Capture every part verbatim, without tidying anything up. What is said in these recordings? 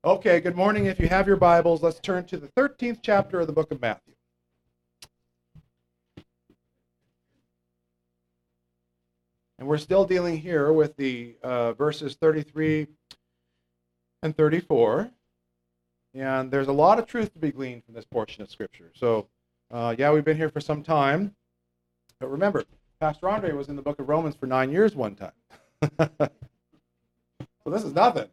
Okay, good morning. If you have your Bibles, let's turn to the thirteenth chapter of the book of Matthew. And we're still dealing here with the uh, verses thirty-three and thirty-four. And there's a lot of truth to be gleaned from this portion of Scripture. So, uh, yeah, we've been here for some time. But remember, Pastor Andre was in the book of Romans for nine years one time. So this is nothing.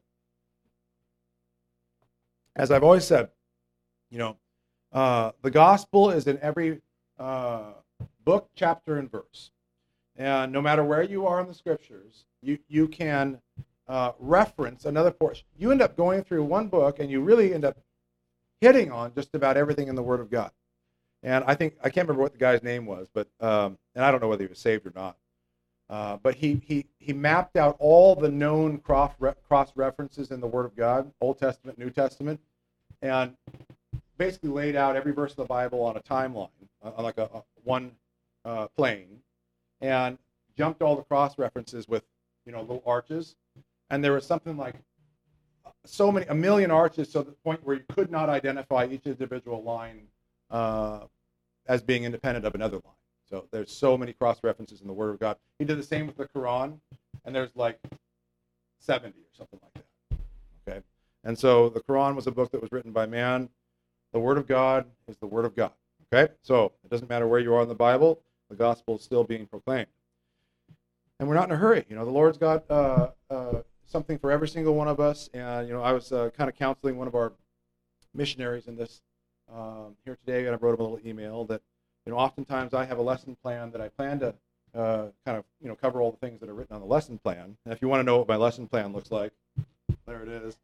As I've always said, you know, uh, the gospel is in every uh, book, chapter, and verse. And no matter where you are in the scriptures, you, you can uh, reference another portion. You end up going through one book, and you really end up hitting on just about everything in the Word of God. And I think, I can't remember what the guy's name was, but um, and I don't know whether he was saved or not. Uh, but he, he, he mapped out all the known cross, cross references in the Word of God, Old Testament, New Testament, and basically laid out every verse of the Bible on a timeline, uh, on like a, a one uh, plane, and jumped all the cross references with, you know, little arches. And there was something like so many, a million arches, to the point where you could not identify each individual line uh, as being independent of another line. So there's so many cross references in the Word of God. He did the same with the Quran, and there's like seventy or something like that. Okay, and so the Quran was a book that was written by man. The Word of God is the Word of God. Okay, so it doesn't matter where you are in the Bible, the gospel is still being proclaimed. And we're not in a hurry. You know, the Lord's got uh, uh, something for every single one of us. And, you know, I was uh, kind of counseling one of our missionaries in this um, here today, and I wrote him a little email that, you know, oftentimes I have a lesson plan that I plan to uh, kind of, you know, cover all the things that are written on the lesson plan. And if you want to know what my lesson plan looks like, there it is.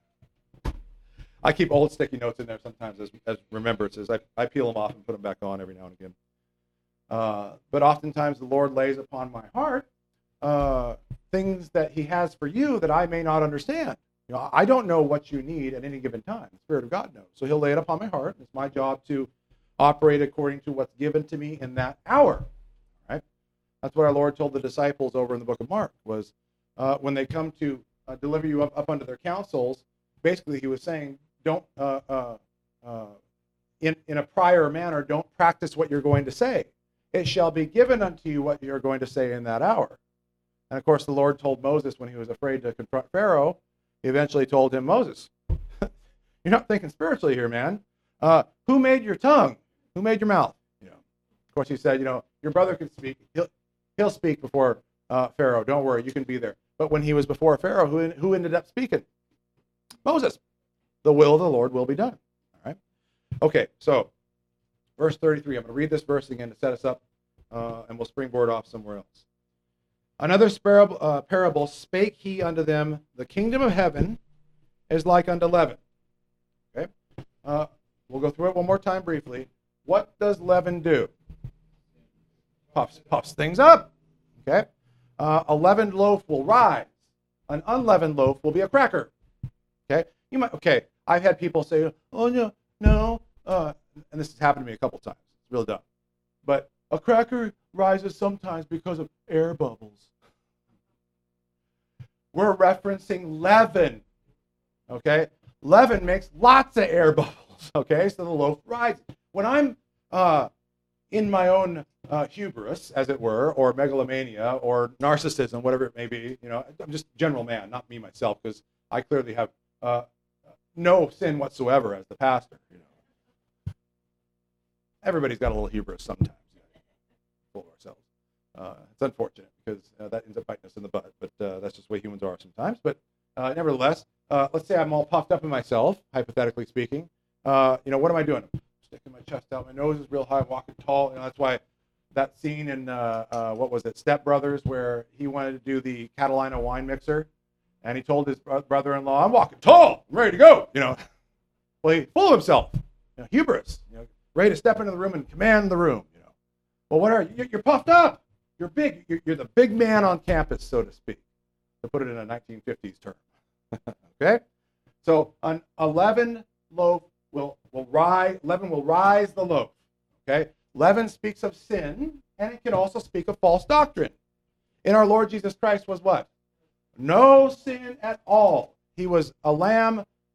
I keep old sticky notes in there sometimes as, as remembrances. I, I peel them off and put them back on every now and again. Uh, but oftentimes the Lord lays upon my heart uh, things that he has for you that I may not understand. You know, I don't know what you need at any given time. The Spirit of God knows. So he'll lay it upon my heart. It's my job to operate according to what's given to me in that hour. Right? That's what our Lord told the disciples over in the book of Mark, was uh, when they come to uh, deliver you up, up under their counsels, basically he was saying, don't, uh, uh, uh, in, in a prior manner, don't practice what you're going to say. It shall be given unto you what you're going to say in that hour. And of course, the Lord told Moses when he was afraid to confront Pharaoh, he eventually told him, Moses, you're not thinking spiritually here, man. Uh, who made your tongue? Who made your mouth? You know, of course, he said, you know, your brother can speak. He'll, he'll speak before uh, Pharaoh. Don't worry, you can be there. But when he was before Pharaoh, who, who ended up speaking? Moses. The will of the Lord will be done. All right. Okay, so verse thirty-three. I'm going to read this verse again to set us up, uh, and we'll springboard off somewhere else. Another parable, uh, parable spake he unto them, the kingdom of heaven is like unto leaven. Okay. Uh, we'll go through it one more time briefly. What does leaven do? Puffs, puffs things up. Okay. Uh, a leavened loaf will rise. An unleavened loaf will be a cracker. Okay. You might. Okay. I've had people say, oh, no, no, uh, and this has happened to me a couple times. It's real dumb. But a cracker rises sometimes because of air bubbles. We're referencing leaven, okay? Leaven makes lots of air bubbles, okay? So the loaf rises. When I'm uh, in my own uh, hubris, as it were, or megalomania, or narcissism, whatever it may be, you know, I'm just general man, not me myself, because I clearly have uh, no sin whatsoever as the pastor. You know, everybody's got a little hubris sometimes. Fool ourselves. Uh, it's unfortunate because uh, that ends up biting us in the butt. But uh, that's just the way humans are sometimes. But uh, nevertheless, uh, let's say I'm all puffed up in myself, hypothetically speaking. Uh, you know, what am I doing? I'm sticking my chest out. My nose is real high. I'm walking tall. You know, that's why that scene in uh, uh, what was it, Step Brothers, where he wanted to do the Catalina wine mixer. And he told his brother-in-law, I'm walking tall, I'm ready to go, you know. Well, he's full of himself, you know, hubris, you know, ready to step into the room and command the room, you know. Well, what are you? You're puffed up. You're big. You're, you're the big man on campus, so to speak, to put it in a nineteen fifties term. Okay? So an leavened loaf will, will rise, leaven will rise the loaf, okay? Leaven speaks of sin, and it can also speak of false doctrine. In our Lord Jesus Christ was what? No sin at all. He was a lamb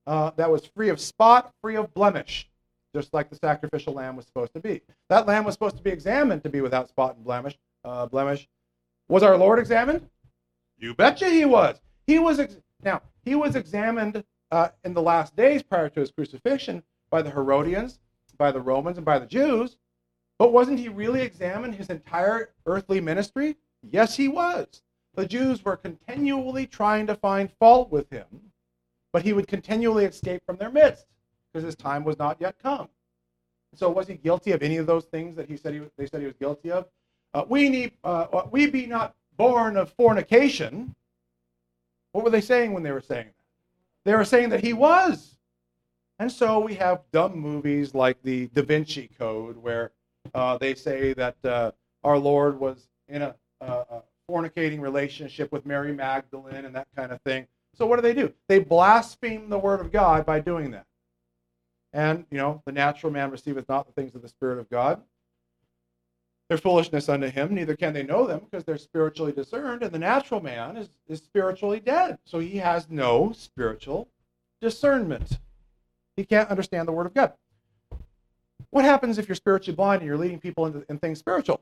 uh, that was free of spot, free of blemish, just like the sacrificial lamb was supposed to be. That lamb was supposed to be examined to be without spot and blemish. Uh, blemish. Was our Lord examined? You betcha he was. He was ex- now he was examined uh, in the last days prior to his crucifixion by the Herodians, by the Romans, and by the Jews. But wasn't he really examined his entire earthly ministry? Yes, he was. The Jews were continually trying to find fault with him, but he would continually escape from their midst because his time was not yet come. So was he guilty of any of those things that he said he, they said he was guilty of? Uh, we need, uh, we be not born of fornication. What were they saying when they were saying that? They were saying that he was. And so we have dumb movies like the Da Vinci Code, where uh, they say that uh, our Lord was in a, a, a fornicating relationship with Mary Magdalene and that kind of thing. So what do they do? They blaspheme the word of God by doing that. And, you know, the natural man receiveth not the things of the Spirit of God. They're foolishness unto him, neither can they know them, because they're spiritually discerned, and the natural man is, is spiritually dead. So he has no spiritual discernment. He can't understand the word of God. What happens if you're spiritually blind and you're leading people into in things spiritual?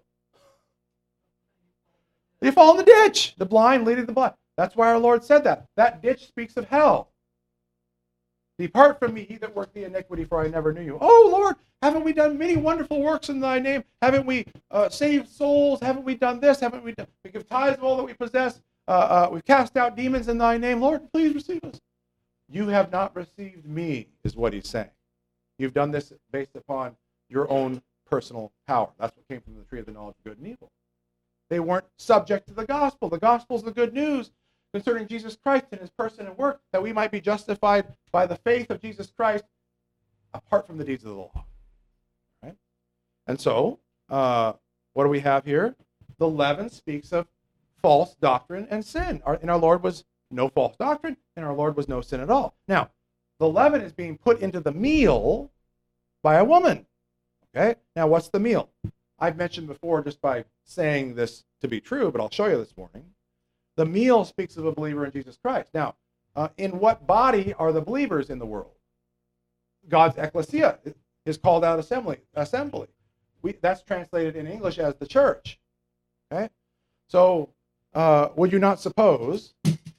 You fall in the ditch. The blind leading the blind. That's why our Lord said that. That ditch speaks of hell. Depart from me, ye that work the iniquity, for I never knew you. Oh, Lord, haven't we done many wonderful works in thy name? Haven't we uh, saved souls? Haven't we done this? Haven't we done? We give tithes of all that we possess. Uh, uh, we've cast out demons in thy name. Lord, please receive us. You have not received me, is what he's saying. You've done this based upon your own personal power. That's what came from the tree of the knowledge of good and evil. They weren't subject to the gospel. The gospel is the good news concerning Jesus Christ and his person and work, that we might be justified by the faith of Jesus Christ apart from the deeds of the law. Right? And so, uh, what do we have here? The leaven speaks of false doctrine and sin. Our, in our Lord was no false doctrine, and our Lord was no sin at all. Now, the leaven is being put into the meal by a woman. Okay? Now, what's the meal? I've mentioned before just by saying this to be true, but I'll show you this morning. The meal speaks of a believer in Jesus Christ. Now, uh, in what body are the believers in the world? God's ecclesia is called out assembly. Assembly. We, that's translated in English as the church. Okay? So, uh, would you not suppose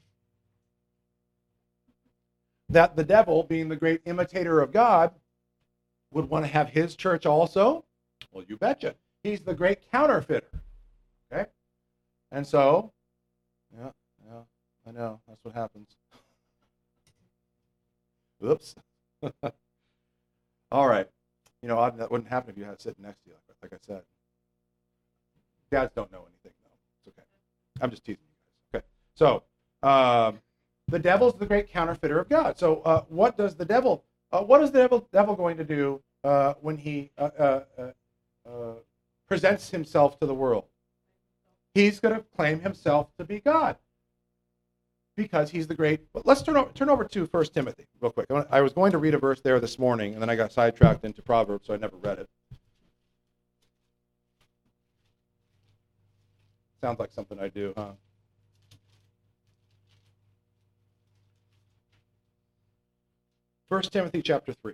that the devil, being the great imitator of God, would want to have his church also? Well, you betcha. He's the great counterfeiter. Okay? And so, yeah, yeah, I know. That's what happens. Oops. All right. You know, that wouldn't happen if you had it sitting next to you, like, like I said. Dads don't know anything, though. It's okay. I'm just teasing you guys. Okay. So, um, the devil's the great counterfeiter of God. So, uh, what does the devil? Uh, what is the devil, devil going to do uh, when he uh, uh, uh, uh, presents himself to the world? He's going to claim himself to be God because he's the great. But let's turn over, turn over to First Timothy real quick. I was going to read a verse there this morning, and then I got sidetracked into Proverbs, so I never read it. Sounds like something I do, huh? First Timothy chapter three.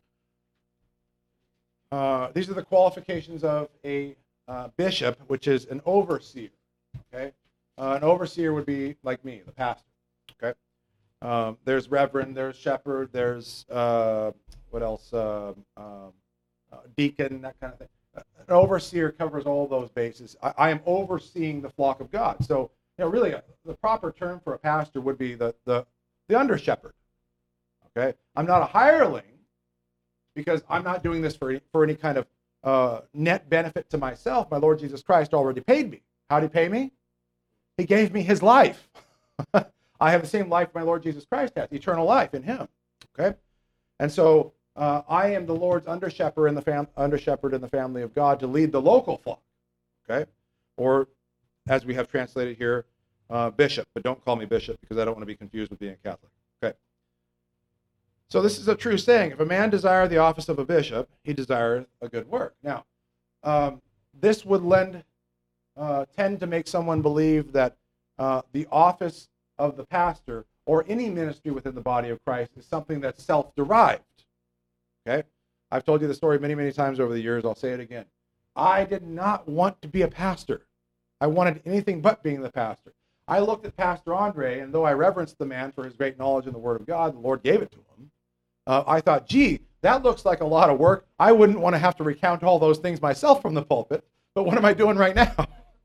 Uh, these are the qualifications of a uh, bishop, which is an overseer. Okay, uh, an overseer would be like me, the pastor. Okay, um, there's reverend, there's shepherd, there's uh, what else? Uh, um, uh, deacon, that kind of thing. An overseer covers all those bases. I, I am overseeing the flock of God. So, you know, really, uh, the proper term for a pastor would be the the the under shepherd. Okay, I'm not a hireling because I'm not doing this for any, for any kind of uh, net benefit to myself. My Lord Jesus Christ already paid me. How did he pay me? He gave me his life. I have the same life my Lord Jesus Christ has, eternal life in him. Okay, and so uh, I am the Lord's under shepherd in the fam- under shepherd in the family of God to lead the local flock. Okay, or as we have translated here, uh, bishop. But don't call me bishop because I don't want to be confused with being a Catholic. Okay. So this is a true saying. If a man desire the office of a bishop, he desireth a good work. Now, um, this would lend, uh, tend to make someone believe that uh, the office of the pastor or any ministry within the body of Christ is something that's self-derived. Okay? I've told you the story many, many times over the years. I'll say it again. I did not want to be a pastor. I wanted anything but being the pastor. I looked at Pastor Andre, and though I reverenced the man for his great knowledge in the Word of God, the Lord gave it to him. Uh, I thought, gee, that looks like a lot of work. I wouldn't want to have to recount all those things myself from the pulpit, but what am I doing right now?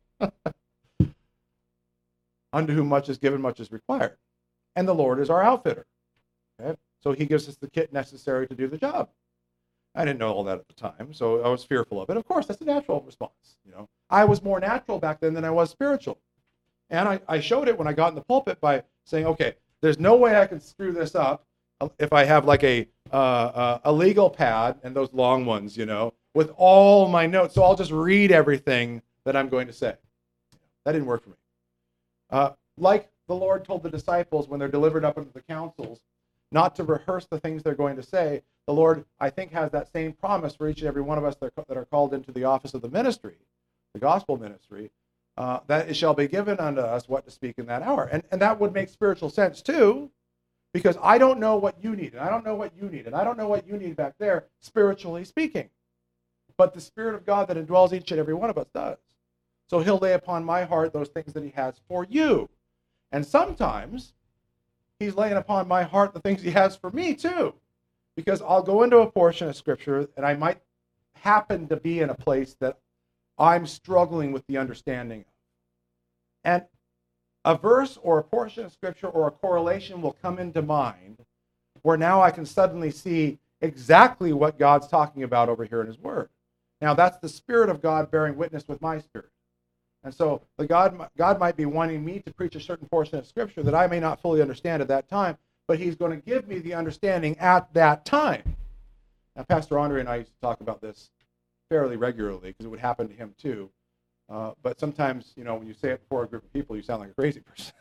Unto whom much is given, much is required. And the Lord is our outfitter. Okay? So he gives us the kit necessary to do the job. I didn't know all that at the time, so I was fearful of it. Of course, that's a natural response. You know, I was more natural back then than I was spiritual. And I, I showed it when I got in the pulpit by saying, okay, there's no way I can screw this up if I have like a uh, uh, a legal pad and those long ones, you know, with all my notes. So I'll just read everything that I'm going to say. That didn't work for me. Uh, like the Lord told the disciples when they're delivered up into the councils, not to rehearse the things they're going to say, the Lord, I think, has that same promise for each and every one of us that are, that are called into the office of the ministry, the gospel ministry, uh, that it shall be given unto us what to speak in that hour. And, and that would make spiritual sense too, because I don't know what you need, and I don't know what you need, and I don't know what you need back there, spiritually speaking. But the Spirit of God that indwells each and every one of us does. So he'll lay upon my heart those things that he has for you. And sometimes he's laying upon my heart the things he has for me too. Because I'll go into a portion of Scripture and I might happen to be in a place that I'm struggling with the understanding of. And a verse or a portion of Scripture or a correlation will come into mind where now I can suddenly see exactly what God's talking about over here in his Word. Now that's the Spirit of God bearing witness with my spirit. And so the God, God might be wanting me to preach a certain portion of Scripture that I may not fully understand at that time, but he's going to give me the understanding at that time. Now, Pastor Andre and I used to talk about this fairly regularly because it would happen to him too. Uh, but sometimes, you know, when you say it before a group of people, you sound like a crazy person.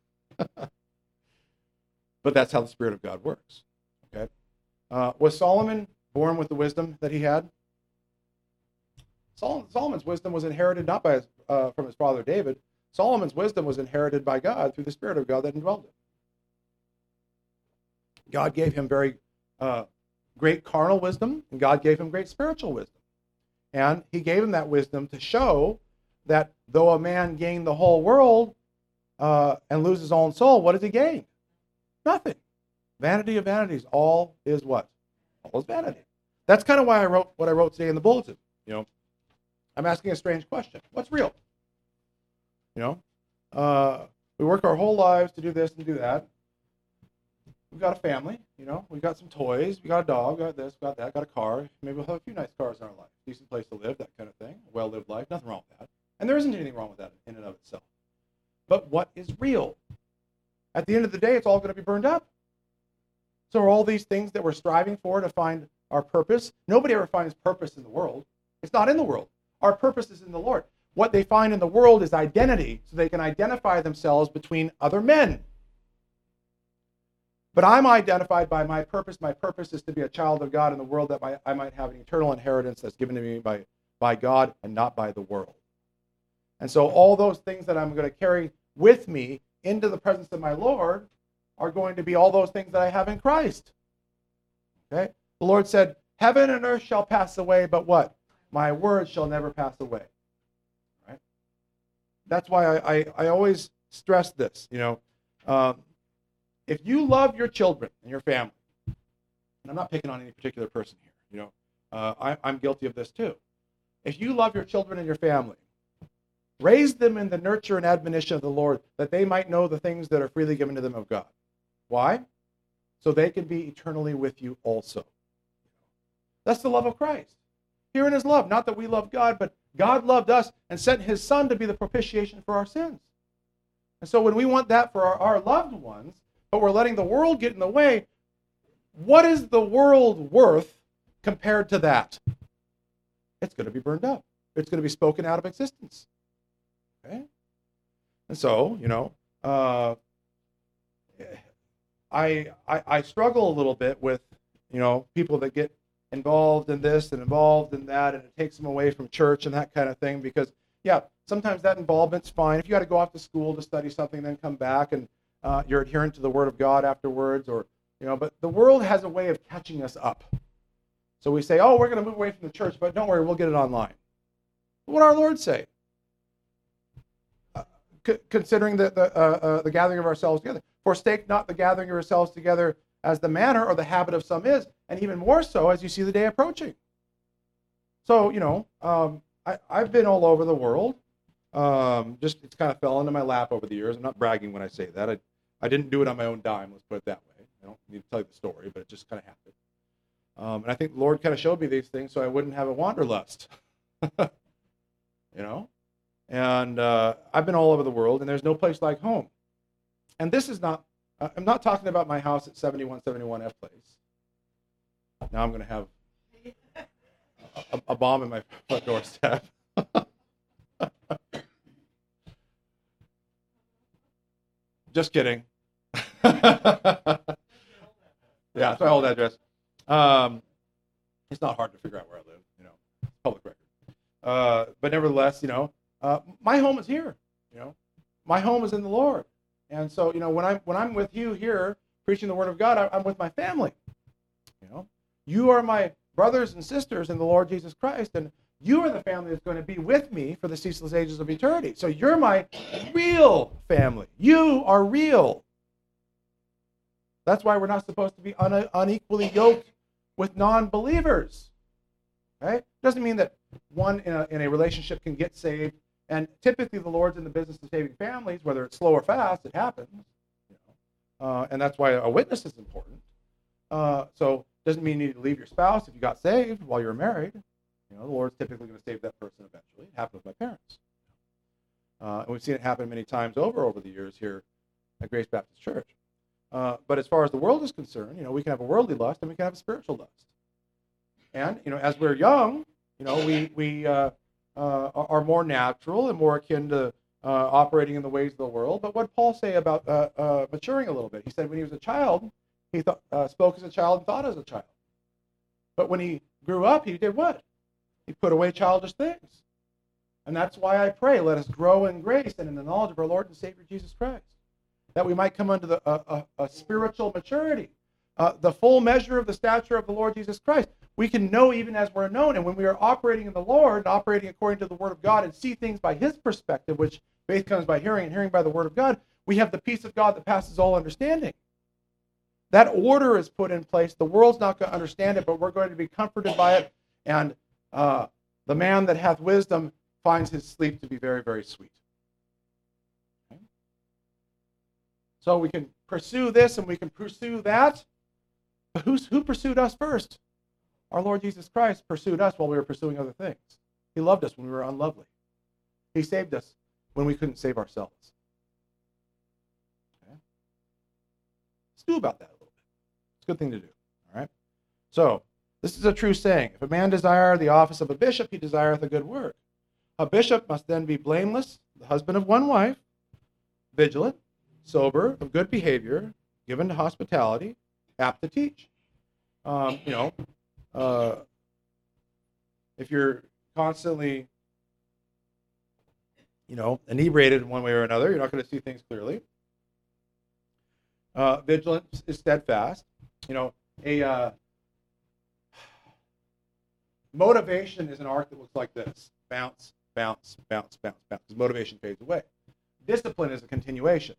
But that's how the Spirit of God works. Okay. Uh, was Solomon born with the wisdom that he had? Sol- Solomon's wisdom was inherited not by his, uh, from his father David. Solomon's wisdom was inherited by God through the Spirit of God that indwelled him. God gave him very uh, great carnal wisdom, and God gave him great spiritual wisdom. And he gave him that wisdom to show that though a man gain the whole world uh, and lose his own soul, what does he gain? Nothing. Vanity of vanities. All is what? All is vanity. That's kind of why I wrote what I wrote today in the bulletin. You know, I'm asking a strange question. What's real? You know, uh, we work our whole lives to do this and do that. We've got a family, you know, we've got some toys, we got a dog, got this, got that, got a car. Maybe we'll have a few nice cars in our life. Decent place to live, that kind of thing. A well-lived life, nothing wrong with that. And there isn't anything wrong with that in and of itself. But what is real? At the end of the day, it's all going to be burned up. So are all these things that we're striving for to find our purpose? Nobody ever finds purpose in the world. It's not in the world. Our purpose is in the Lord. What they find in the world is identity, so they can identify themselves between other men. But I'm identified by my purpose. My purpose is to be a child of God in the world, that my, I might have an eternal inheritance that's given to me by, by God and not by the world. And so all those things that I'm going to carry with me into the presence of my Lord are going to be all those things that I have in Christ. Okay? The Lord said, heaven and earth shall pass away, but what? My words shall never pass away. Right? That's why I, I, I always stress this, you know. Um, If you love your children and your family, and I'm not picking on any particular person here, you know, uh, I, I'm guilty of this too. If you love your children and your family, raise them in the nurture and admonition of the Lord, that they might know the things that are freely given to them of God. Why? So they can be eternally with you also. That's the love of Christ. Herein is love, not that we love God, but God loved us and sent his Son to be the propitiation for our sins. And so when we want that for our, our loved ones, but we're letting the world get in the way, what is the world worth compared to that? It's going to be burned up. It's going to be spoken out of existence. Okay? And so, you know, uh, I, I I struggle a little bit with, you know, people that get involved in this and involved in that, and it takes them away from church and that kind of thing, because, yeah, sometimes that involvement's fine. If you got to go off to school to study something, then come back, and uh, you're adherent to the Word of God afterwards, or you know. But the world has a way of catching us up. So we say, "Oh, we're going to move away from the church, but don't worry, we'll get it online." What did our Lord say? Uh, c- considering the the, uh, uh, the gathering of ourselves together, forsake not the gathering of yourselves together, as the manner or the habit of some is, and even more so as you see the day approaching. So, you know, um, I, I've been all over the world. Um, just it's kind of fell into my lap over the years. I'm not bragging when I say that. I, I didn't do it on my own dime, let's put it that way. I don't need to tell you the story, but it just kind of happened. Um, and I think the Lord kind of showed me these things so I wouldn't have a wanderlust. You know? And uh, I've been all over the world, and there's no place like home. And this is not, I'm not talking about my house at seventy-one seventy-one F Place. Now I'm going to have a, a bomb in my front doorstep. Just kidding. Yeah, it's my old address. Um, it's not hard to figure out where I live, you know, public record. Uh, but nevertheless, you know, uh, my home is here. You know, my home is in the Lord, and so you know, when I'm when I'm with you here preaching the Word of God, I, I'm with my family. You know, you are my brothers and sisters in the Lord Jesus Christ, and you are the family that's going to be with me for the ceaseless ages of eternity. So you're my real family. You are real. That's why we're not supposed to be un- unequally yoked with non-believers. Right? Doesn't mean that one in a, in a relationship can get saved. And typically the Lord's in the business of saving families, whether it's slow or fast, it happens. You know? uh, and that's why a witness is important. Uh, so doesn't mean you need to leave your spouse if you got saved while you're married. You know, the Lord's typically going to save that person eventually. It happened with my parents. Uh, and we've seen it happen many times over over the years here at Grace Baptist Church. Uh, but as far as the world is concerned, you know, we can have a worldly lust and we can have a spiritual lust. And, you know, as we're young, you know, we, we uh, uh, are more natural and more akin to uh, operating in the ways of the world. But what did Paul say about uh, uh, maturing a little bit? He said when he was a child, he thought, uh, spoke as a child and thought as a child. But when he grew up, he did what? He put away childish things. And that's why I pray, let us grow in grace and in the knowledge of our Lord and Savior Jesus Christ, that we might come unto the, uh, a, a spiritual maturity, uh, the full measure of the stature of the Lord Jesus Christ. We can know even as we're known. And when we are operating in the Lord, and operating according to the Word of God, and see things by His perspective, which faith comes by hearing and hearing by the Word of God, we have the peace of God that passes all understanding. That order is put in place. The world's not going to understand it, but we're going to be comforted by it. And uh, the man that hath wisdom finds his sleep to be very, very sweet. Okay? So we can pursue this and we can pursue that. But who's, who pursued us first? Our Lord Jesus Christ pursued us while we were pursuing other things. He loved us when we were unlovely. He saved us when we couldn't save ourselves. Okay? Let's do about that a little bit. It's a good thing to do. All right? So, this is a true saying. If a man desire the office of a bishop, he desireth a good work. A bishop must then be blameless, the husband of one wife, vigilant, sober, of good behavior, given to hospitality, apt to teach. Um, you know, uh, if you're constantly, you know, inebriated in one way or another, you're not going to see things clearly. Uh, vigilant is steadfast. You know, a uh, motivation is an arc that looks like this: bounce, bounce, bounce, bounce, bounce. Because motivation fades away. Discipline is a continuation.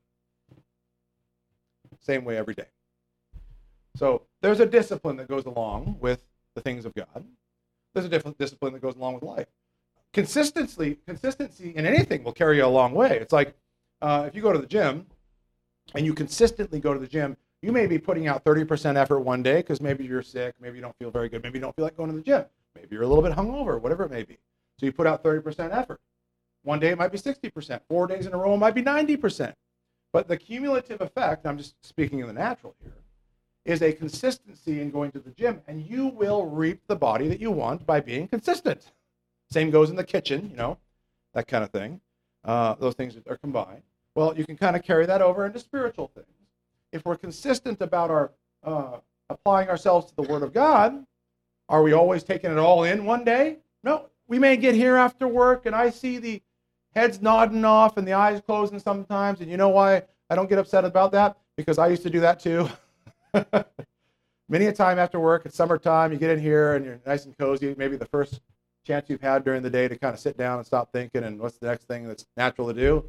Same way every day. So there's a discipline that goes along with the things of God. There's a different discipline that goes along with life. Consistency, consistency in anything will carry you a long way. It's like uh, if you go to the gym and you consistently go to the gym, you may be putting out thirty percent effort one day because maybe you're sick, maybe you don't feel very good, maybe you don't feel like going to the gym, maybe you're a little bit hungover, whatever it may be. So you put out thirty percent effort. One day it might be sixty percent. Four days in a row it might be ninety percent. But the cumulative effect, I'm just speaking in the natural here, is a consistency in going to the gym, and you will reap the body that you want by being consistent. Same goes in the kitchen, you know, that kind of thing. Uh, those things are combined. Well, you can kind of carry that over into spiritual things. If we're consistent about our uh, applying ourselves to the Word of God, are we always taking it all in one day? No. We may get here after work, and I see the heads nodding off and the eyes closing sometimes, and you know why I don't get upset about that because I used to do that too. Many a time after work, it's summertime, you get in here and you're nice and cozy, maybe the first chance you've had during the day to kind of sit down and stop thinking and what's the next thing that's natural to do.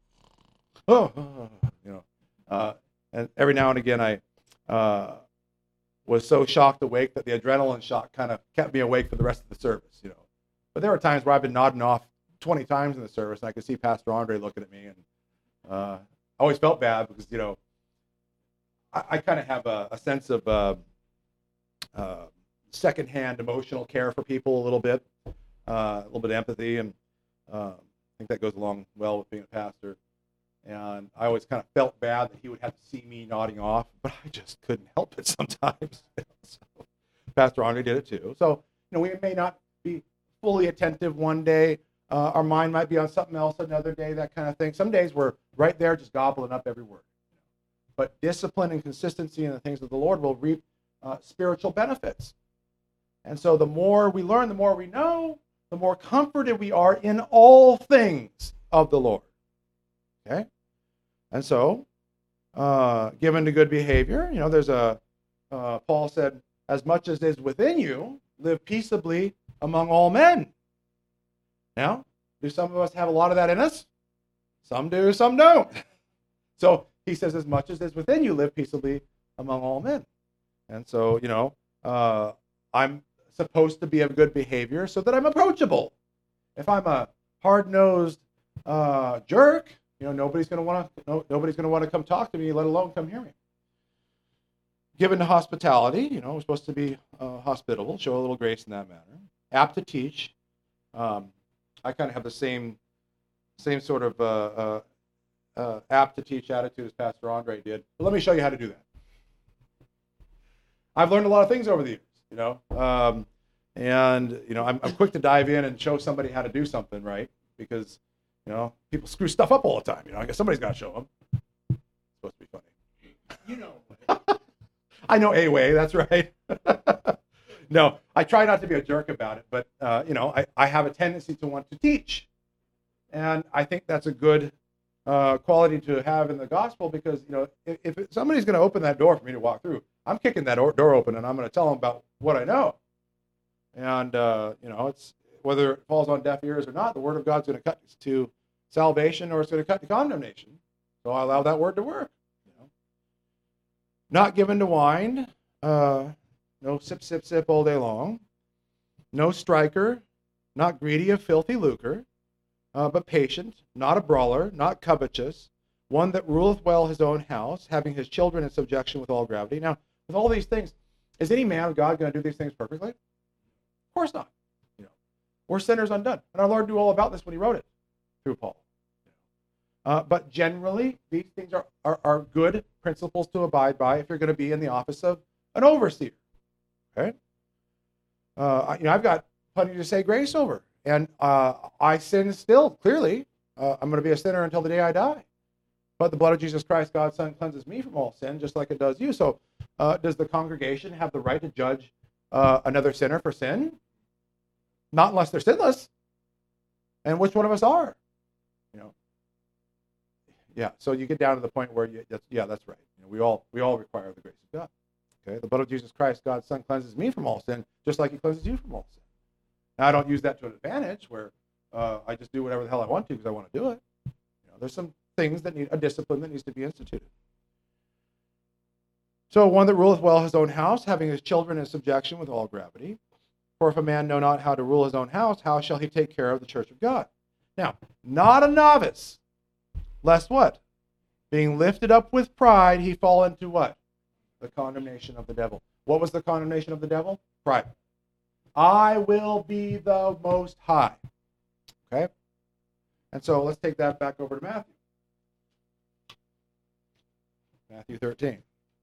Oh, you know, uh, and every now and again I uh, was so shocked awake that the adrenaline shock kind of kept me awake for the rest of the service, you know. But there were times where I've been nodding off twenty times in the service, and I could see Pastor Andre looking at me, and uh, I always felt bad because, you know, I, I kind of have a, a sense of uh, uh, secondhand emotional care for people a little bit, uh, a little bit of empathy, and uh, I think that goes along well with being a pastor. And I always kind of felt bad that he would have to see me nodding off, but I just couldn't help it sometimes. So, Pastor Andre did it too. So, you know, we may not be fully attentive one day. Uh, our mind might be on something else another day, that kind of thing. Some days we're right there just gobbling up every word. But discipline and consistency in the things of the Lord will reap uh, spiritual benefits. And so the more we learn, the more we know, the more comforted we are in all things of the Lord. Okay? And so, uh, given to good behavior, you know, there's a, uh, Paul said, as much as is within you, live peaceably among all men. Now, do some of us have a lot of that in us? Some do, some don't. So he says, as much as is within you, live peaceably among all men. And so, you know, uh, I'm supposed to be of good behavior so that I'm approachable. If I'm a hard-nosed uh, jerk, you know, nobody's going to want to no, nobody's going to want to come talk to me, let alone come hear me. Given to hospitality, you know, we're supposed to be uh, hospitable, show a little grace in that manner. Apt to teach. Um, I kind of have the same same sort of uh, uh, uh, apt to teach attitude as Pastor Andre did. But let me show you how to do that. I've learned a lot of things over the years, you know, um, and you know, I'm, I'm quick to dive in and show somebody how to do something right because, you know, people screw stuff up all the time. You know, I guess somebody's got to show them. It's supposed to be funny. You know. I know a way. That's right. No, I try not to be a jerk about it, but uh, you know, I, I have a tendency to want to teach, and I think that's a good uh, quality to have in the gospel because, you know, if, if somebody's going to open that door for me to walk through, I'm kicking that door open and I'm going to tell them about what I know, and uh, you know, it's whether it falls on deaf ears or not, the word of God's going to cut to salvation or it's going to cut to condemnation. So I allow that word to work. You know, not given to wine. Uh, No sip, sip, sip all day long. No striker, not greedy of filthy lucre, uh, but patient, not a brawler, not covetous, one that ruleth well his own house, having his children in subjection with all gravity. Now, with all these things, is any man of God going to do these things perfectly? Of course not. You know, we're sinners undone. And our Lord knew all about this when he wrote it through Paul. Uh, but generally, these things are, are, are good principles to abide by if you're going to be in the office of an overseer. Okay? Uh, you know, I've got plenty to say grace over. And uh, I sin still, clearly. Uh, I'm going to be a sinner until the day I die. But the blood of Jesus Christ, God's Son, cleanses me from all sin, just like it does you. So uh, does the congregation have the right to judge uh, another sinner for sin? Not unless they're sinless. And which one of us are? You know. Yeah, so you get down to the point where, you, that's, yeah, that's right. You know, we all we all require the grace of God. Okay, the blood of Jesus Christ, God's Son, cleanses me from all sin, just like he cleanses you from all sin. Now, I don't use that to an advantage where uh, I just do whatever the hell I want to because I want to do it. You know, there's some things that need a discipline that needs to be instituted. So one that ruleth well his own house, having his children in subjection with all gravity. For if a man know not how to rule his own house, how shall he take care of the church of God? Now, not a novice, lest what? Being lifted up with pride, he fall into what? The condemnation of the devil. What was the condemnation of the devil? Pride. I will be the most high. Okay? And so let's take that back over to Matthew. Matthew thirteen.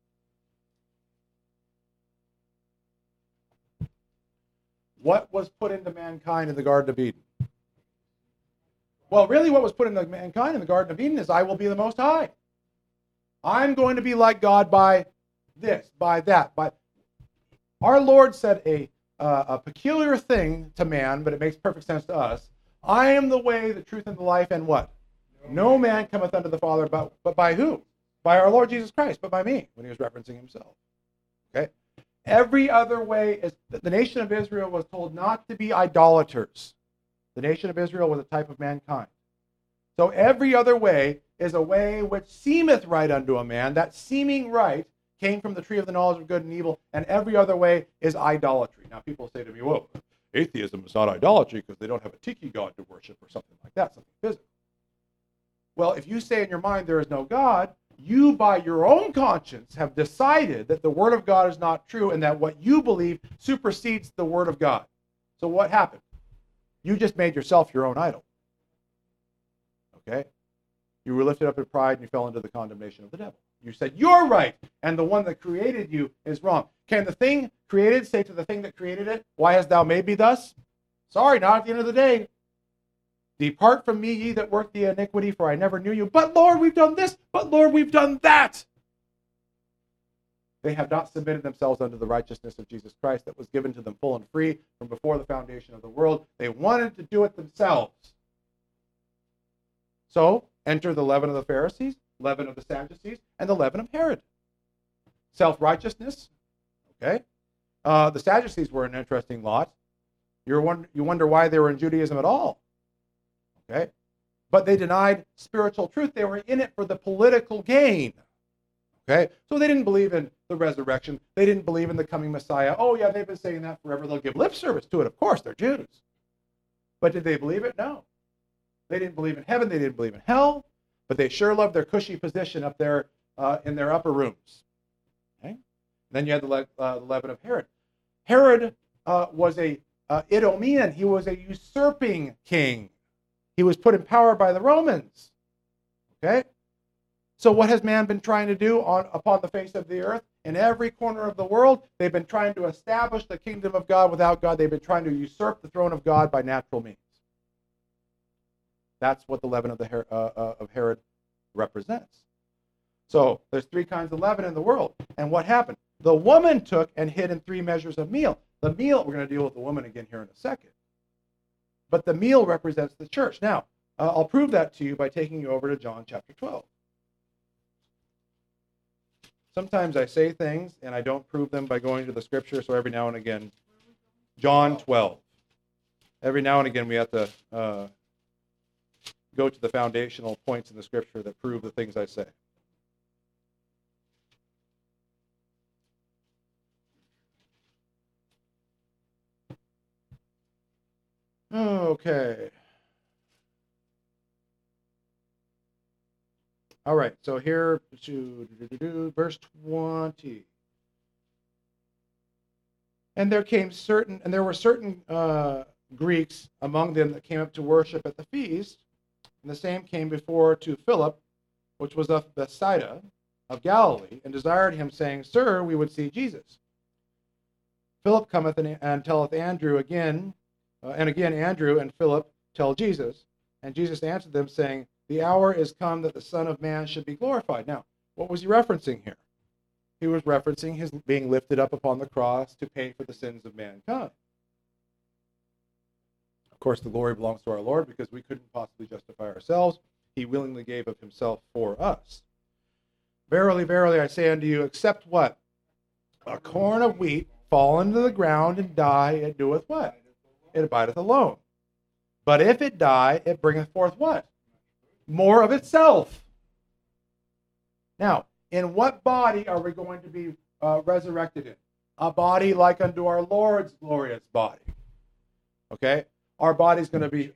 What was put into mankind in the Garden of Eden? Well, really what was put into mankind in the Garden of Eden is I will be the most high. I'm going to be like God by this, by that, by... Our Lord said a, uh, a peculiar thing to man, but it makes perfect sense to us. I am the way, the truth, and the life, and what? No, no man cometh unto the Father, but, but by who? by our Lord Jesus Christ, but by me, when he was referencing himself. Okay? Every other way is that the nation of Israel was told not to be idolaters. The nation of Israel was a type of mankind. So every other way is a way which seemeth right unto a man. That seeming right came from the tree of the knowledge of good and evil, and every other way is idolatry. Now people say to me, whoa, atheism is not idolatry because they don't have a tiki god to worship or something like that, something physical. Well, if you say in your mind there is no God, you by your own conscience have decided that the Word of God is not true and that what you believe supersedes the Word of God. So what happened? You just made yourself your own idol. Okay? You were lifted up in pride and you fell into the condemnation of the devil. You said, you're right, and the one that created you is wrong. Can the thing created say to the thing that created it, why hast thou made me thus? Sorry, not at the end of the day. Depart from me, ye that work the iniquity, for I never knew you. But Lord, we've done this. But Lord, we've done that. They have not submitted themselves unto the righteousness of Jesus Christ that was given to them full and free from before the foundation of the world. They wanted to do it themselves. So, enter the leaven of the Pharisees, leaven of the Sadducees, and the leaven of Herod. Self-righteousness. Okay. Uh, the Sadducees were an interesting lot. You're one, you wonder why they were in Judaism at all. Okay. But they denied spiritual truth. They were in it for the political gain. Okay. So they didn't believe in the resurrection. They didn't believe in the coming Messiah. Oh, yeah, they've been saying that forever. They'll give lip service to it. Of course, they're Jews. But did they believe it? No. They didn't believe in heaven. They didn't believe in hell. But they sure loved their cushy position up there uh, in their upper rooms. Okay. Then you had the, le- uh, the leaven of Herod. Herod uh, was a uh, Idumean. He was a usurping king. He was put in power by the Romans. Okay? So what has man been trying to do on upon the face of the earth? In every corner of the world, they've been trying to establish the kingdom of God without God. They've been trying to usurp the throne of God by natural means. That's what the leaven of, the, uh, uh, of Herod represents. So there's three kinds of leaven in the world. And what happened? The woman took and hid in three measures of meal. The meal, we're going to deal with the woman again here in a second. But the meal represents the church. Now, uh, I'll prove that to you by taking you over to John chapter twelve. Sometimes I say things and I don't prove them by going to the scripture, so every now and again, John twelve. Every now and again we have to uh, go to the foundational points in the scripture that prove the things I say. Okay. All right, so here, verse twenty. And there came certain, and there were certain uh, Greeks among them that came up to worship at the feast. And the same came before to Philip, which was of Bethsaida of Galilee, and desired him, saying, Sir, we would see Jesus. Philip cometh and, and telleth Andrew again, uh, and again Andrew and Philip tell Jesus. And Jesus answered them, saying, The hour is come that the Son of Man should be glorified. Now, what was he referencing here? He was referencing his being lifted up upon the cross to pay for the sins of mankind. Of course, the glory belongs to our Lord because we couldn't possibly justify ourselves. He willingly gave of himself for us. Verily, verily, I say unto you, except what? A corn of wheat fall into the ground and die, it doeth what? It abideth alone. But if it die, it bringeth forth what? More of itself. Now, in what body are we going to be uh, resurrected in? A body like unto our Lord's glorious body. Okay? Our body's going to be,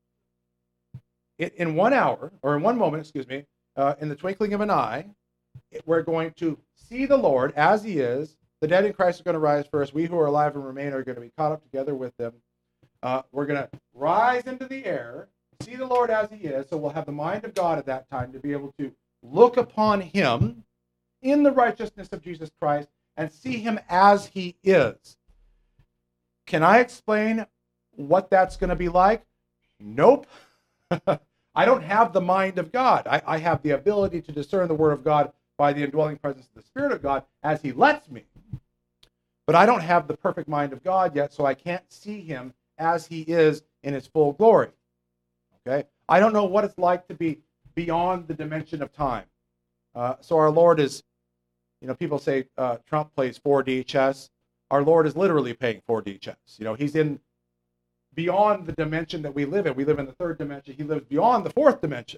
in one hour, or in one moment, excuse me, uh, in the twinkling of an eye, we're going to see the Lord as he is. The dead in Christ are going to rise first. We who are alive and remain are going to be caught up together with them. Uh, we're going to rise into the air, see the Lord as he is, so we'll have the mind of God at that time to be able to look upon him in the righteousness of Jesus Christ and see him as he is. Can I explain what that's going to be like? Nope. I don't have the mind of God. I, I have the ability to discern the word of God by the indwelling presence of the Spirit of God as he lets me. But I don't have the perfect mind of God yet, so I can't see him as he is in his full glory. Okay? I don't know what it's like to be beyond the dimension of time. Uh, so our Lord is, you know, people say uh, Trump plays four D chess. Our Lord is literally playing four D chess. You know, he's in beyond the dimension that we live in. We live in the third dimension. He lives beyond the fourth dimension.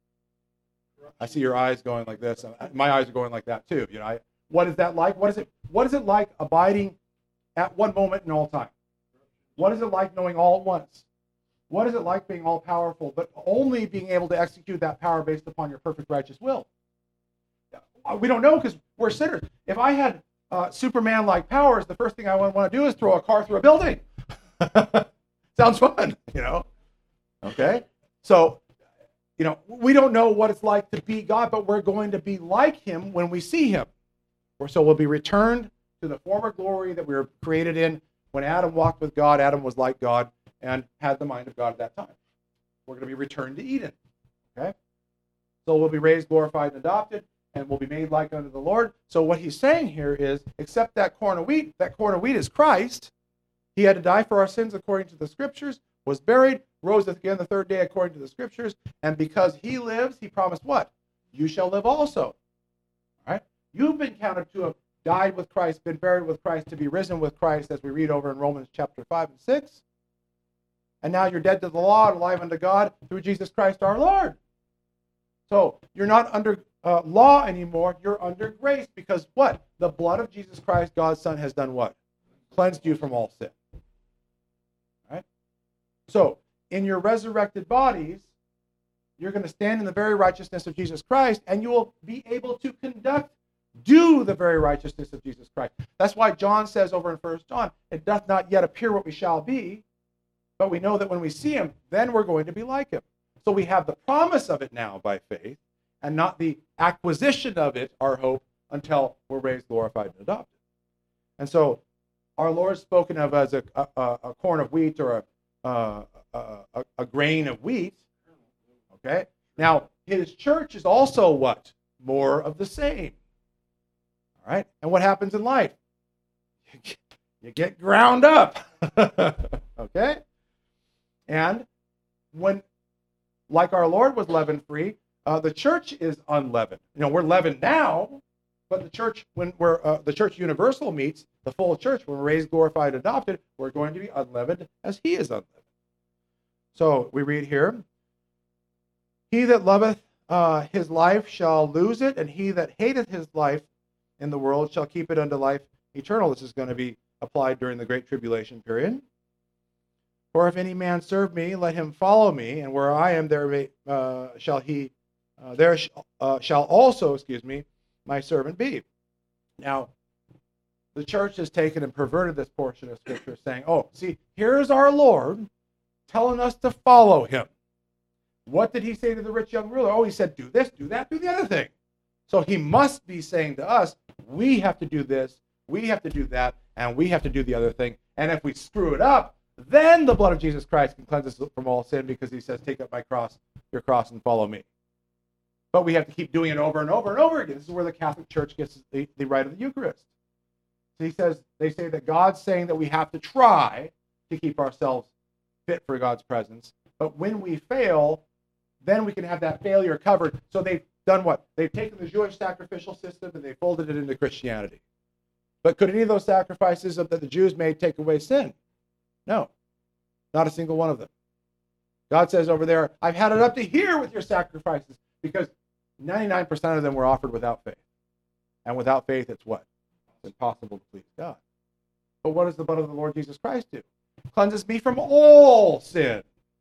I see your eyes going like this. My eyes are going like that too. You know, I, what is that like? What is it? What is it like abiding at one moment in all time? What is it like knowing all at once? What is it like being all powerful, but only being able to execute that power based upon your perfect righteous will? We don't know because we're sinners. If I had uh, Superman-like powers, the first thing I would want to do is throw a car through a building. Sounds fun, you know? Okay? So, you know, we don't know what it's like to be God, but we're going to be like him when we see him. Or so we'll be returned to the former glory that we were created in. When Adam walked with God, Adam was like God and had the mind of God at that time. We're going to be returned to Eden. Okay? So we'll be raised, glorified, and adopted, and will be made like unto the Lord. So what he's saying here is, except that corn of wheat, that corn of wheat is Christ. He had to die for our sins according to the Scriptures, was buried, rose again the third day according to the Scriptures, and because he lives, he promised what? You shall live also. All right? You've been counted to have died with Christ, been buried with Christ, to be risen with Christ, as we read over in Romans chapter five and six. And now you're dead to the law and alive unto God through Jesus Christ our Lord. So you're not under uh, law anymore, you're under grace, because what? The blood of Jesus Christ, God's Son, has done what? Cleansed you from all sin. All right? So, in your resurrected bodies, you're going to stand in the very righteousness of Jesus Christ, and you will be able to conduct, do the very righteousness of Jesus Christ. That's why John says over in First John, it doth not yet appear what we shall be, but we know that when we see him, then we're going to be like him. So we have the promise of it now by faith, and not the acquisition of it, our hope, until we're raised, glorified, and adopted. And so our Lord is spoken of as a, a, a corn of wheat, or a, a, a, a grain of wheat. Okay? Now, his church is also what? More of the same. All right? And what happens in life? You get, you get ground up. Okay? And when, like our Lord was leaven-free, uh, the church is unleavened. You know, we're leavened now, but the church, when we're uh, the church universal meets, the full church, when we're raised, glorified, adopted, we're going to be unleavened as he is unleavened. So we read here, he that loveth uh, his life shall lose it, and he that hateth his life in the world shall keep it unto life eternal. This is going to be applied during the Great Tribulation period. For if any man serve me, let him follow me, and where I am, there may, uh, shall he, uh, there sh- uh, shall also, excuse me, my servant be. Now, the church has taken and perverted this portion of Scripture, saying, oh, see, here's our Lord telling us to follow him. What did he say to the rich young ruler? Oh, he said, do this, do that, do the other thing. So he must be saying to us, we have to do this, we have to do that, and we have to do the other thing. And if we screw it up, then the blood of Jesus Christ can cleanse us from all sin, because he says, take up my cross, your cross, and follow me. But we have to keep doing it over and over and over again. This is where the Catholic Church gets the, the rite of the Eucharist. So he says, they say that God's saying that we have to try to keep ourselves fit for God's presence. But when we fail, then we can have that failure covered. So they've done what? They've taken the Jewish sacrificial system and they folded it into Christianity. But could any of those sacrifices that the Jews made take away sin? No, not a single one of them. God says over there, I've had it up to here with your sacrifices, because ninety-nine percent of them were offered without faith. And without faith, it's what? It's impossible to please God. But what does the blood of the Lord Jesus Christ do? It cleanses me from all sin.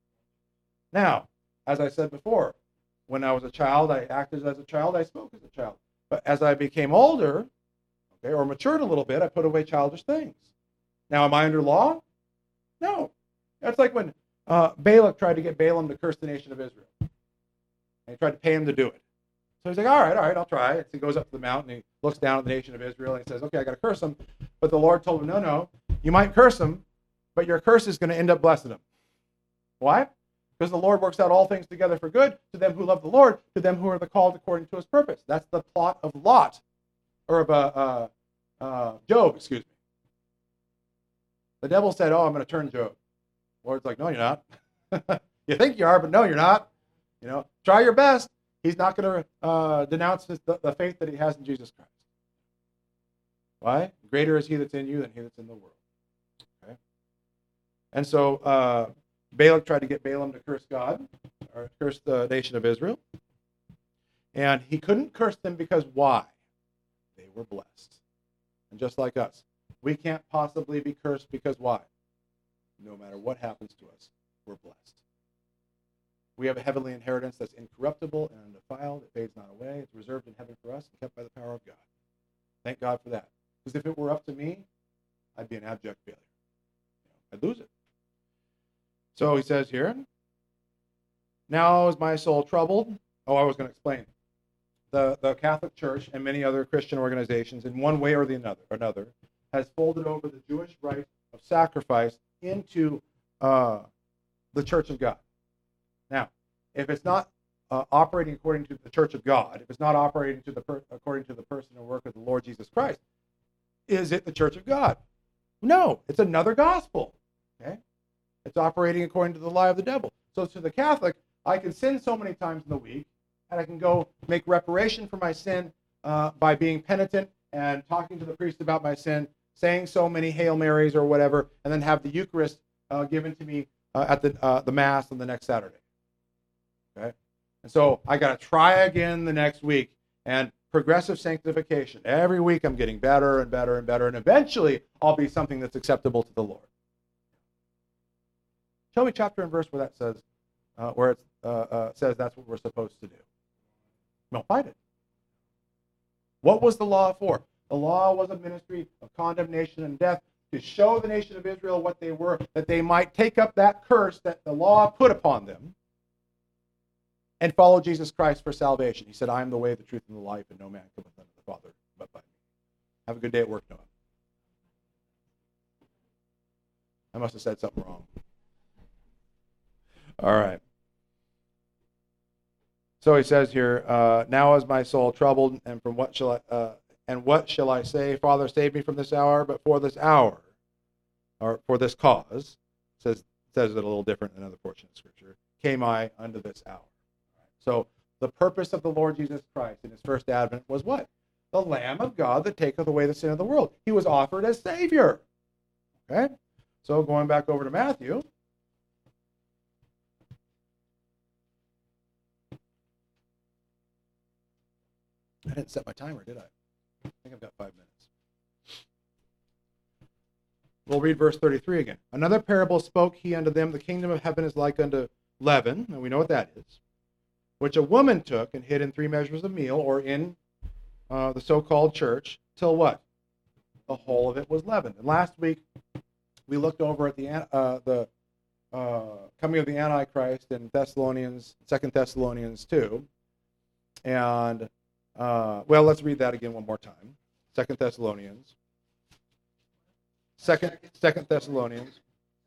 Now, as I said before, when I was a child, I acted as a child, I spoke as a child. But as I became older, okay, or matured a little bit, I put away childish things. Now, am I under law? No. That's like when uh, Balak tried to get Balaam to curse the nation of Israel. And he tried to pay him to do it. So he's like, all right, all right, I'll try it. So he goes up to the mountain, and he looks down at the nation of Israel, and he says, okay, I got to curse them. But the Lord told him, no, no, you might curse them, but your curse is going to end up blessing them. Why? Because the Lord works out all things together for good to them who love the Lord, to them who are the called according to his purpose. That's the plot of Lot, or of uh, uh, uh, Job, excuse me. The devil said, oh, I'm going to turn Job. The Lord's like, no, you're not. You think you are, but no, you're not. You know, try your best. He's not going to uh, denounce his, the, the faith that he has in Jesus Christ. Why? Greater is he that's in you than he that's in the world. Okay? And so uh, Balak tried to get Balaam to curse God, or curse the nation of Israel. And he couldn't curse them because why? They were blessed. And just like us, we can't possibly be cursed because why? No matter what happens to us, we're blessed. We have a heavenly inheritance that's incorruptible and undefiled. It fades not away. It's reserved in heaven for us and kept by the power of God. Thank God for that. Because if it were up to me, I'd be an abject failure. I'd lose it. So he says here, now is my soul troubled. Oh, I was going to explain. The, the Catholic Church and many other Christian organizations, in one way or the another, another has folded over the Jewish rite of sacrifice into uh, the Church of God. Now, if it's not uh, operating according to the Church of God, if it's not operating to the per- according to the person and work of the Lord Jesus Christ, is it the Church of God? No, it's another gospel. Okay, it's operating according to the lie of the devil. So to the Catholic, I can sin so many times in the week, and I can go make reparation for my sin uh, by being penitent and talking to the priest about my sin, saying so many Hail Marys or whatever, and then have the Eucharist uh, given to me uh, at the uh, the Mass on the next Saturday. Okay, and so I got to try again the next week, and progressive sanctification. Every week I'm getting better and better and better, and eventually I'll be something that's acceptable to the Lord. Show me chapter and verse where that says, uh, where it uh, uh, says that's what we're supposed to do. We don't find it. What was the law for? The law was a ministry of condemnation and death to show the nation of Israel what they were, that they might take up that curse that the law put upon them and follow Jesus Christ for salvation. He said, I am the way, the truth, and the life, and no man cometh unto the Father but by me. Have a good day at work, Noah. I must have said something wrong. All right. So he says here, uh, now is my soul troubled, and from what shall I uh, and what shall I say? Father, save me from this hour, but for this hour, or for this cause, says says it a little different in another portion of Scripture, came I unto this hour. So the purpose of the Lord Jesus Christ in his first advent was what? The Lamb of God that taketh away the sin of the world. He was offered as Savior. Okay? So going back over to Matthew. I didn't set my timer, did I? I think I've got five minutes. We'll read verse thirty-three again. Another parable spoke he unto them, the kingdom of heaven is like unto leaven, and we know what that is, which a woman took and hid in three measures of meal, or in uh, the so-called church, till what? The whole of it was leavened. And last week, we looked over at the uh, the uh, coming of the Antichrist in Thessalonians, Second Thessalonians two. And, uh, well, let's read that again one more time. Second Thessalonians. Second, Second Thessalonians.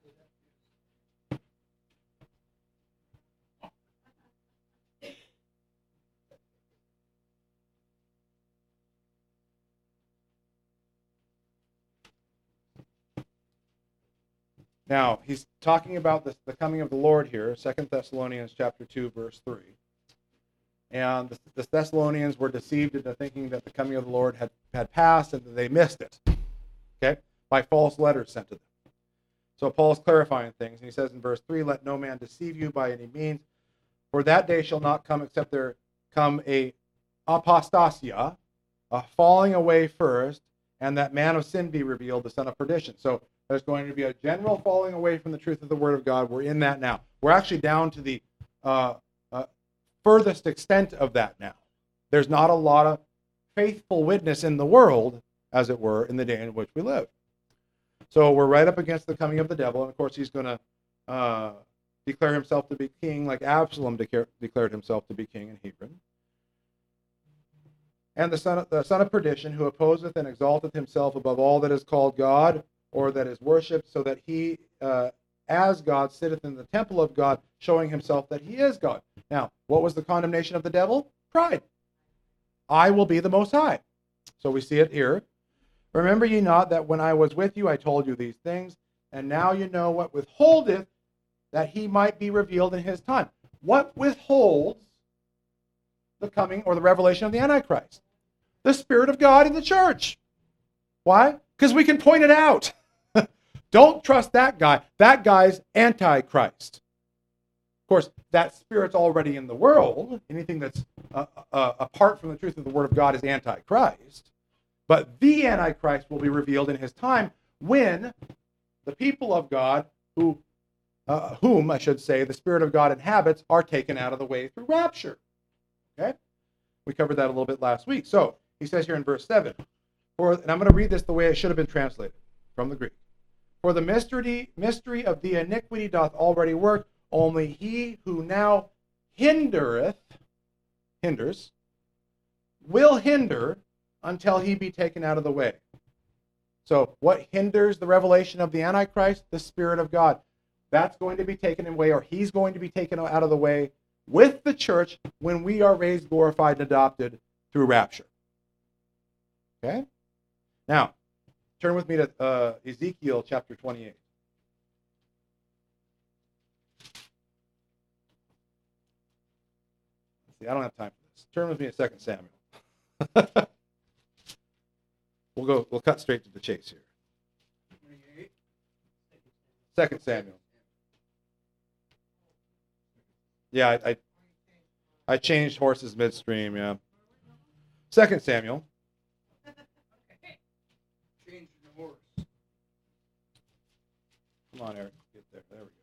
Now, he's talking about the, the coming of the Lord here, Second Thessalonians chapter two, verse three. And the, the Thessalonians were deceived into thinking that the coming of the Lord had, had passed and that they missed it, okay, by false letters sent to them. So Paul's clarifying things, and he says in verse three, let no man deceive you by any means, for that day shall not come except there come a apostasia, a falling away first, and that man of sin be revealed, the son of perdition. So there's going to be a general falling away from the truth of the word of God. We're in that now. We're actually down to the uh, uh, furthest extent of that now. There's not a lot of faithful witness in the world, as it were, in the day in which we live. So we're right up against the coming of the devil, and of course he's going to uh, declare himself to be king like Absalom declare, declared himself to be king in Hebron. And the son, of, the son of perdition, who opposeth and exalteth himself above all that is called God, or that is worshipped, so that he, uh, as God, sitteth in the temple of God, showing himself that he is God. Now, what was the condemnation of the devil? Pride. I will be the Most High. So we see it here. Remember ye not that when I was with you, I told you these things, and now you know what withholdeth, that he might be revealed in his time. What withholds the coming or the revelation of the Antichrist? The Spirit of God in the church. Why? Because we can point it out. Don't trust that guy. That guy's Antichrist. Of course, that spirit's already in the world. Anything that's uh, uh, apart from the truth of the Word of God is Antichrist. But the Antichrist will be revealed in his time when the people of God, who, uh, whom I should say, the Spirit of God inhabits, are taken out of the way through rapture. Okay? We covered that a little bit last week. So, he says here in verse seven, for, and I'm going to read this the way it should have been translated from the Greek. For the mystery, mystery of the iniquity doth already work, only he who now hindereth, hinders, will hinder until he be taken out of the way. So what hinders the revelation of the Antichrist? The Spirit of God. That's going to be taken away, or he's going to be taken out of the way with the church when we are raised, glorified, and adopted through rapture. Okay? Now, turn with me to uh, Ezekiel chapter twenty-eight. See, I don't have time for this. Turn with me to Second Samuel. we'll go. We'll cut straight to the chase here. Second Samuel. Yeah, I, I I changed horses midstream. Yeah. Second Samuel. Changing the horse. Come on, Eric. Get there. There we go.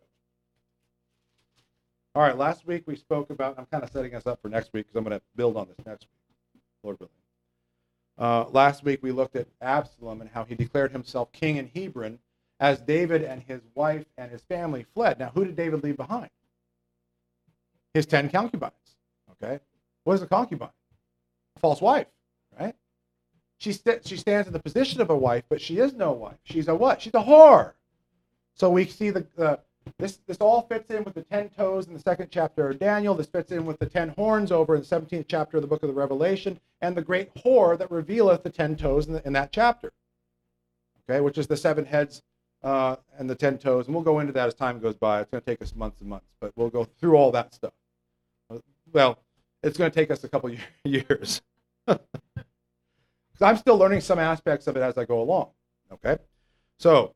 All right, last week we spoke about, I'm kind of setting us up for next week because I'm going to build on this next week, Lord willing. Uh, last week we looked at Absalom and how he declared himself king in Hebron as David and his wife and his family fled. Now, who did David leave behind? His ten concubines. Okay? What is a concubine? A false wife, right? She, st- she stands in the position of a wife, but she is no wife. She's a what? She's a whore. So we see the... the This this all fits in with the ten toes in the second chapter of Daniel. This fits in with the ten horns over in the seventeenth chapter of the book of the Revelation, and the great whore that revealeth the ten toes in, the, in that chapter. Okay, which is the seven heads uh, and the ten toes. And we'll go into that as time goes by. It's going to take us months and months, but we'll go through all that stuff. Well, it's going to take us a couple years. Because I'm still learning some aspects of it as I go along. Okay, so...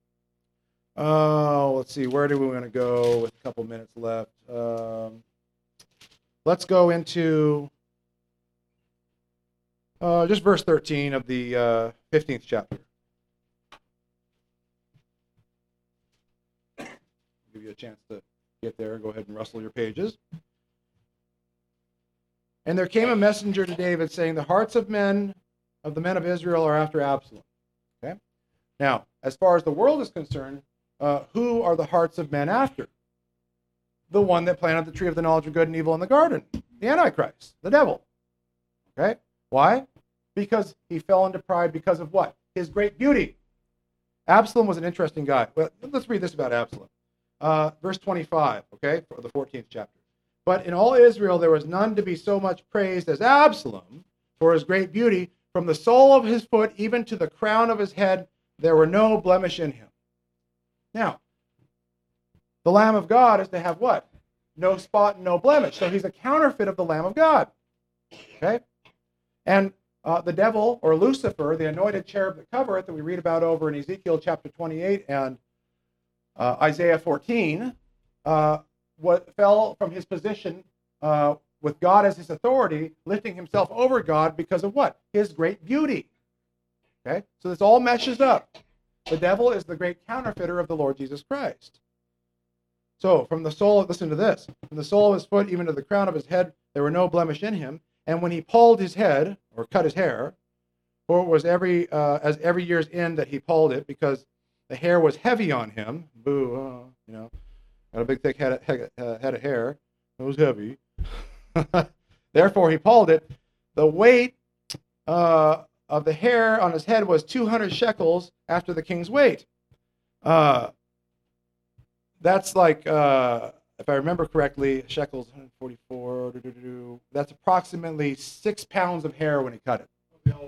Uh, let's see, where do we want to go with a couple minutes left? Um, let's go into uh, just verse thirteen of the uh, fifteenth chapter. Give you a chance to get there. Go ahead and rustle your pages. And there came a messenger to David saying, the hearts of men, of the men of Israel, are after Absalom. Okay? Now, as far as the world is concerned, Uh, who are the hearts of men after? The one that planted the tree of the knowledge of good and evil in the garden, the Antichrist, the devil. Okay? Why? Because he fell into pride because of what? His great beauty. Absalom was an interesting guy. Well, let's read this about Absalom. Uh, verse twenty-five, okay, for the fourteenth chapter. But in all Israel there was none to be so much praised as Absalom for his great beauty. From the sole of his foot even to the crown of his head, there were no blemish in him. Now, the Lamb of God is to have what? No spot and no blemish. So he's a counterfeit of the Lamb of God. Okay? And uh, the devil, or Lucifer, the anointed cherub that covereth, that we read about over in Ezekiel chapter twenty-eight and uh, Isaiah fourteen, uh, what fell from his position uh, with God as his authority, lifting himself over God because of what? His great beauty. Okay? So this all meshes up. The devil is the great counterfeiter of the Lord Jesus Christ. So, from the sole of, listen to this, from the sole of his foot even to the crown of his head, there were no blemish in him. And when he pulled his head, or cut his hair, for it was every, uh, as every year's end that he pulled it, because the hair was heavy on him, boo, uh, you know, got a big thick head, head, uh, head of hair, it was heavy. Therefore he pulled it. The weight, uh, of the hair on his head was two hundred shekels after the king's weight. Uh, that's like, uh, if I remember correctly, shekels, one hundred forty-four, that's approximately six pounds of hair when he cut it.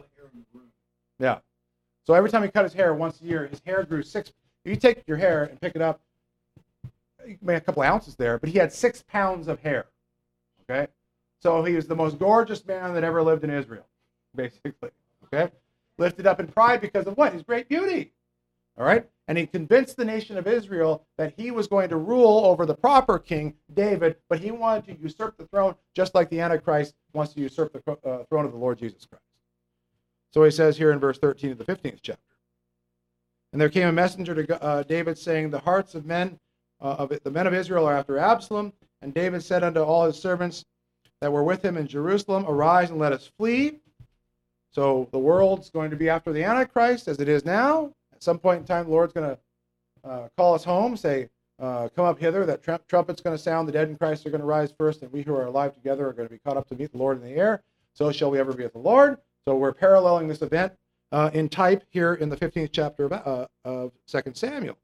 Yeah. So every time he cut his hair once a year, his hair grew six. If you take your hair and pick it up, you can make a couple ounces there, but he had six pounds of hair. Okay? So he was the most gorgeous man that ever lived in Israel, basically. Okay? Lifted up in pride because of what? His great beauty. All right? And he convinced the nation of Israel that he was going to rule over the proper king, David, but he wanted to usurp the throne just like the Antichrist wants to usurp the uh, throne of the Lord Jesus Christ. So he says here in verse thirteen of the fifteenth chapter. And there came a messenger to uh, David saying, the hearts of men, uh, of it, the men of Israel are after Absalom. And David said unto all his servants that were with him in Jerusalem, arise and let us flee. So the world's going to be after the Antichrist as it is now. At some point in time, the Lord's going to uh, call us home, say, uh, come up hither. That tr- trumpet's going to sound. The dead in Christ are going to rise first, and we who are alive together are going to be caught up to meet the Lord in the air. So shall we ever be with the Lord. So we're paralleling this event uh, in type here in the fifteenth chapter of, uh, of Second Samuel.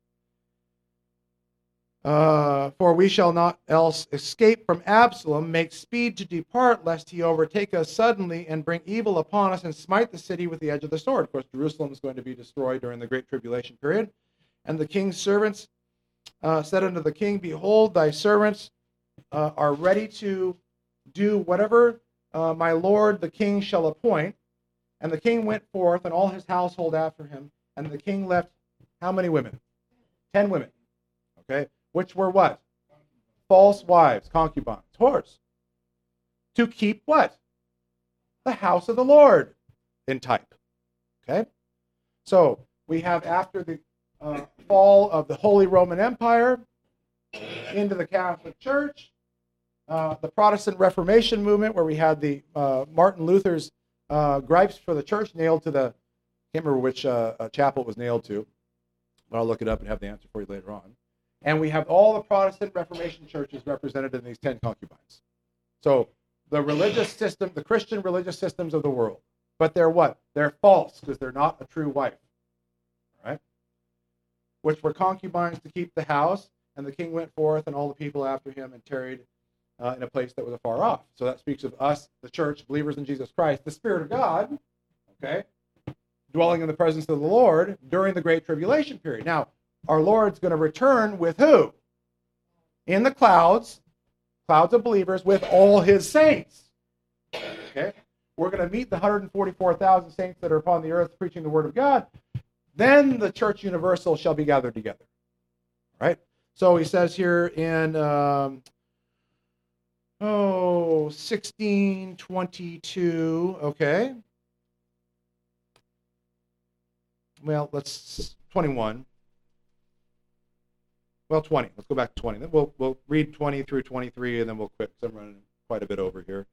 Uh, for we shall not else escape from Absalom, make speed to depart, lest he overtake us suddenly and bring evil upon us and smite the city with the edge of the sword. Of course, Jerusalem is going to be destroyed during the Great Tribulation period. And the king's servants uh, said unto the king, behold, thy servants uh, are ready to do whatever uh, my lord the king shall appoint. And the king went forth, and all his household after him. And the king left how many women? Ten women. Okay. Which were what? False wives, concubines, whores. To keep what? The house of the Lord in type. Okay? So we have after the uh, fall of the Holy Roman Empire into the Catholic Church, uh, the Protestant Reformation movement, where we had the uh, Martin Luther's uh, gripes for the church nailed to the, I can't remember which uh, uh, chapel it was nailed to, but I'll look it up and have the answer for you later on. And we have all the Protestant Reformation churches represented in these ten concubines. So the religious system, the Christian religious systems of the world. But they're what? They're false because they're not a true wife. All right? Which were concubines to keep the house. And the king went forth and all the people after him and tarried uh, in a place that was afar off. So that speaks of us, the church, believers in Jesus Christ, the Spirit of God, okay, dwelling in the presence of the Lord during the Great Tribulation period. Now, our Lord's going to return with who? In the clouds, clouds of believers with all his saints. Okay? We're going to meet the one hundred forty-four thousand saints that are upon the earth preaching the word of God. Then the church universal shall be gathered together. Right? So he says here in um, oh, sixteen twenty-two, okay. Well, let's twenty-one. Well, twenty. Let's go back to twenty. Then we'll we'll read twenty through twenty-three, and then we'll quit because I'm running quite a bit over here.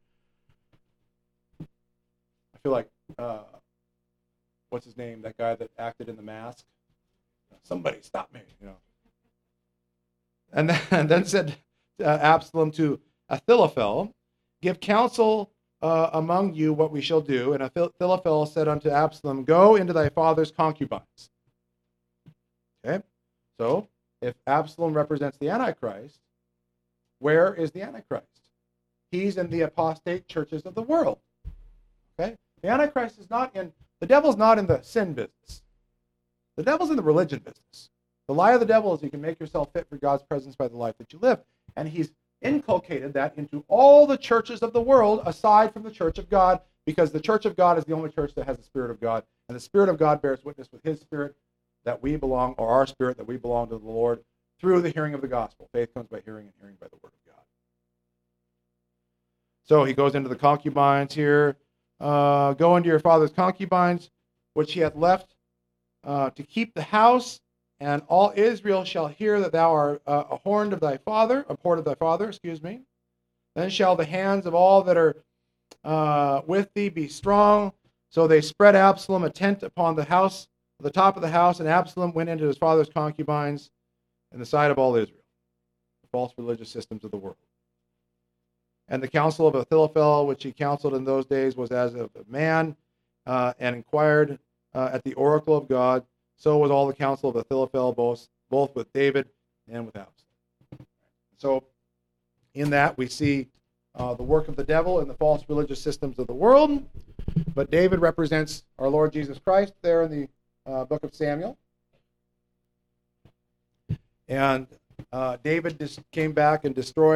I feel like uh, what's his name? That guy that acted in The Mask. Somebody stop me, you know. And then, and then said uh, Absalom to Ahithophel, "Give counsel uh, among you what we shall do." And Ahithophel said unto Absalom, "Go into thy father's concubines." Okay, so. If Absalom represents the Antichrist, where is the Antichrist? He's in the apostate churches of the world. Okay? The Antichrist is not in, the devil's not in the sin business. The devil's in the religion business. The lie of the devil is you can make yourself fit for God's presence by the life that you live. And he's inculcated that into all the churches of the world aside from the church of God, because the church of God is the only church that has the Spirit of God. And the Spirit of God bears witness with his Spirit that we belong, or our spirit, that we belong to the Lord through the hearing of the gospel. Faith comes by hearing, and hearing by the word of God. So he goes into the concubines here. Uh, go into your father's concubines, which he hath left uh, to keep the house, and all Israel shall hear that thou art uh, abhorred of thy father, abhorred of thy father, excuse me. Then shall the hands of all that are uh, with thee be strong. So they spread Absalom a tent upon the house, the top of the house, and Absalom went into his father's concubines in the sight of all Israel, the false religious systems of the world. And the counsel of Ahithophel, which he counseled in those days, was as of a man, uh, and inquired uh, at the oracle of God. So was all the counsel of Ahithophel, both, both with David and with Absalom. So in that we see uh, the work of the devil and the false religious systems of the world. But David represents our Lord Jesus Christ there in the Uh, book of Samuel. And uh, David just came back and destroyed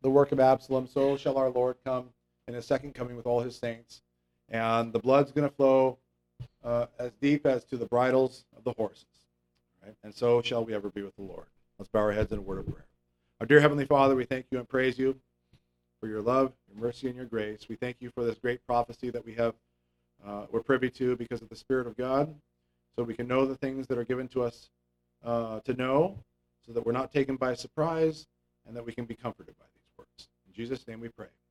the work of Absalom, so shall our Lord come in his second coming with all his saints. And the blood's going to flow uh, as deep as to the bridles of the horses. Right? And so shall we ever be with the Lord. Let's bow our heads in a word of prayer. Our dear Heavenly Father, we thank you and praise you for your love, your mercy, and your grace. We thank you for this great prophecy that we have, uh, we're privy to because of the Spirit of God, so we can know the things that are given to us uh, to know, so that we're not taken by surprise, and that we can be comforted by these words. In Jesus' name we pray.